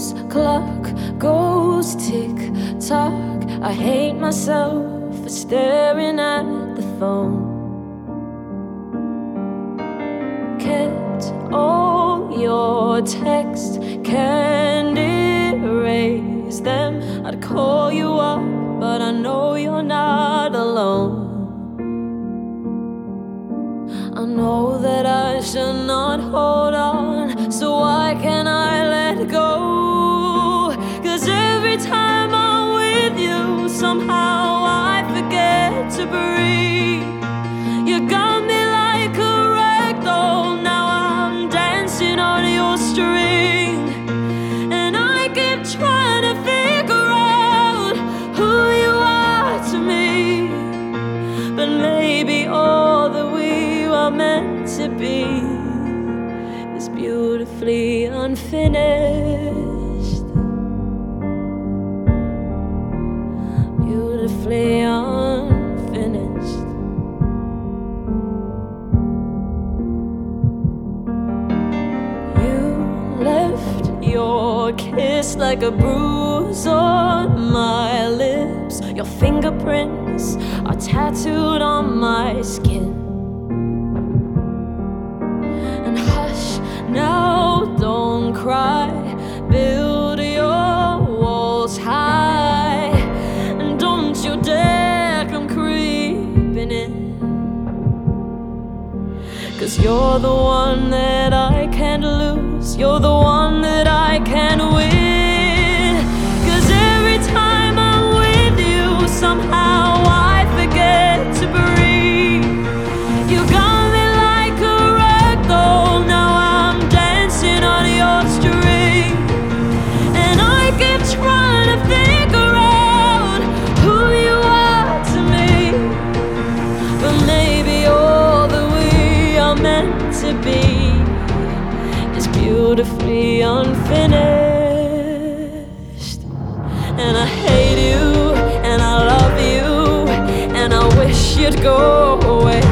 loose clock goes tick-tock. I hate myself for staring at the phone. Kept all your texts, can't erase them. I'd call you up, but I know you're not alone. I know that I should not hold on, so why can't I let go? 'Cause every time I'm with you, somehow I forget to breathe. You got me like a ragdoll, now I'm dancing on your string. And I keep trying to figure out who you are to me. But maybe all that we are meant to be is beautifully unfinished. Beautifully unfinished. You left your kiss like a bruise on my lips. Your fingerprints are tattooed on my skin. Now don't cry, build your walls high, and don't you dare come creeping in. 'Cause you're the one that I can't lose, you're the one that I can't win. 'Cause every time I'm with you, somehow I forget to breathe. You got me like a ragdoll, now on your string. And I keep trying to figure out who you are to me. But maybe all that we are meant to be is beautifully unfinished. And I hate you, and I love you, and I wish you'd go away.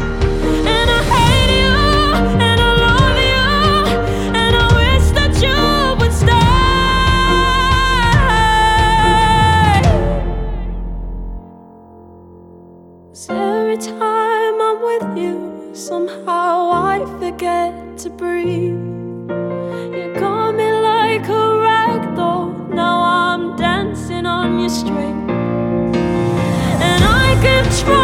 Every time I'm with you, somehow I forget to breathe. You got me like a ragdoll, now I'm dancing on your string. And I keep trying